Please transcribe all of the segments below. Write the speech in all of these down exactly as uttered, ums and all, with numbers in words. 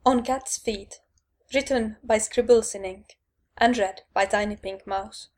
On Cat's Feet, written by Scribbles in ink, and read by Tiny Pink Mouse.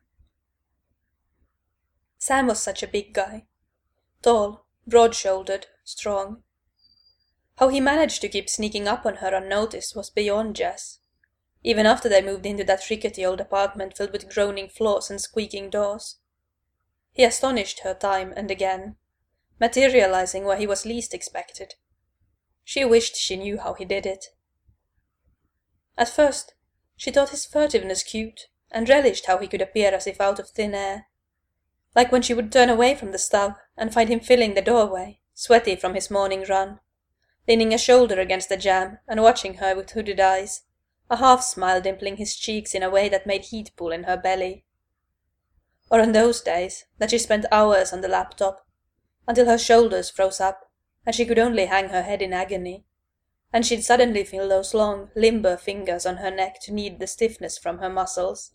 Sam was such a big guy. Tall, broad-shouldered, strong. How he managed to keep sneaking up on her unnoticed was beyond Jess, even after they moved into that rickety old apartment filled with groaning floors and squeaking doors. He astonished her time and again, materializing where he was least expected. She wished she knew how he did it. At first, she thought his furtiveness cute, and relished how he could appear as if out of thin air. Like when she would turn away from the stove and find him filling the doorway, sweaty from his morning run, leaning a shoulder against the jamb and watching her with hooded eyes, a half-smile dimpling his cheeks in a way that made heat pool in her belly. Or on those days that she spent hours on the laptop, until her shoulders froze up, and she could only hang her head in agony, and she'd suddenly feel those long, limber fingers on her neck to knead the stiffness from her muscles.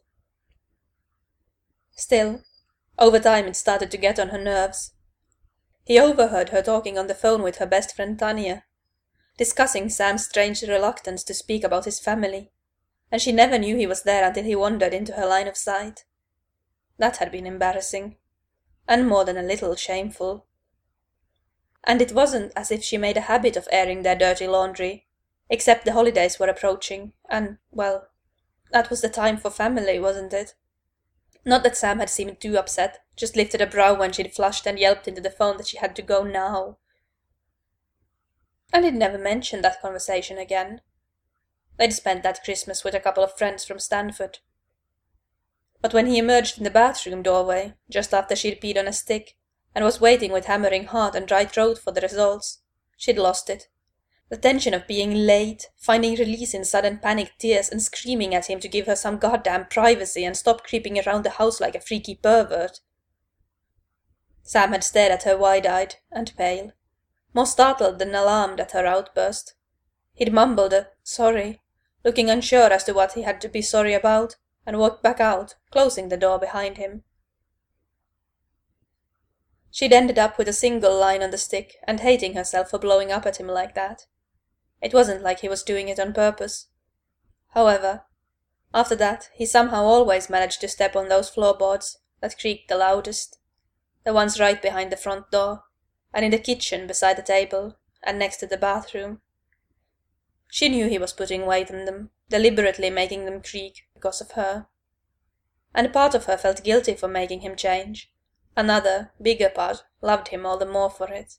Still, over time it started to get on her nerves. He overheard her talking on the phone with her best friend Tanya, discussing Sam's strange reluctance to speak about his family, and she never knew he was there until he wandered into her line of sight. That had been embarrassing, and more than a little shameful. And it wasn't as if she made a habit of airing their dirty laundry, except the holidays were approaching, and, well, that was the time for family, wasn't it? Not that Sam had seemed too upset, just lifted a brow when she'd flushed and yelped into the phone that she had to go now. And he'd never mentioned that conversation again. They'd spent that Christmas with a couple of friends from Stanford. But when he emerged in the bathroom doorway, just after she'd peed on a stick, and was waiting with hammering heart and dry throat for the results, she'd lost it. The tension of being late, finding release in sudden panicked tears, and screaming at him to give her some goddamn privacy and stop creeping around the house like a freaky pervert. Sam had stared at her wide-eyed and pale, more startled than alarmed at her outburst. He'd mumbled a sorry, looking unsure as to what he had to be sorry about, and walked back out, closing the door behind him. She'd ended up with a single line on the stick, and hating herself for blowing up at him like that. It wasn't like he was doing it on purpose. However, after that, he somehow always managed to step on those floorboards that creaked the loudest, the ones right behind the front door, and in the kitchen beside the table, and next to the bathroom. She knew he was putting weight on them, deliberately making them creak because of her. And part of her felt guilty for making him change. Another, bigger part, loved him all the more for it.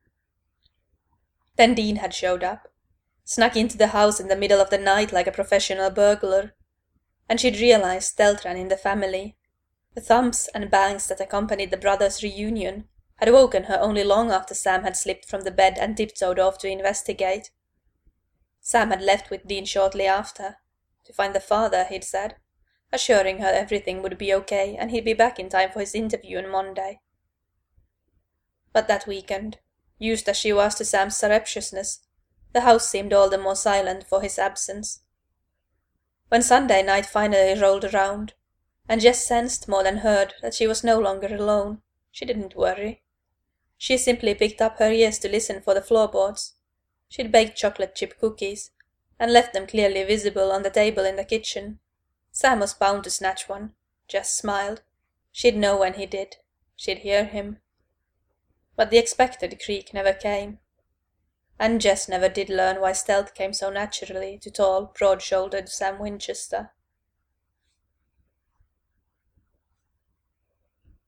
Then Dean had showed up, snuck into the house in the middle of the night like a professional burglar, and she'd realized stealth ran in the family. The thumps and bangs that accompanied the brothers' reunion had woken her only long after Sam had slipped from the bed and tiptoed off to investigate. Sam had left with Dean shortly after, to find the father, he'd said, assuring her everything would be okay and he'd be back in time for his interview on Monday. But that weekend, used as she was to Sam's surreptitiousness, the house seemed all the more silent for his absence. When Sunday night finally rolled around, and Jess sensed more than heard that she was no longer alone, she didn't worry. She simply picked up her ears to listen for the floorboards. She'd baked chocolate chip cookies, and left them clearly visible on the table in the kitchen. Sam was bound to snatch one. Jess smiled. She'd know when he did. She'd hear him. But the expected creak never came. And Jess never did learn why stealth came so naturally to tall, broad-shouldered Sam Winchester.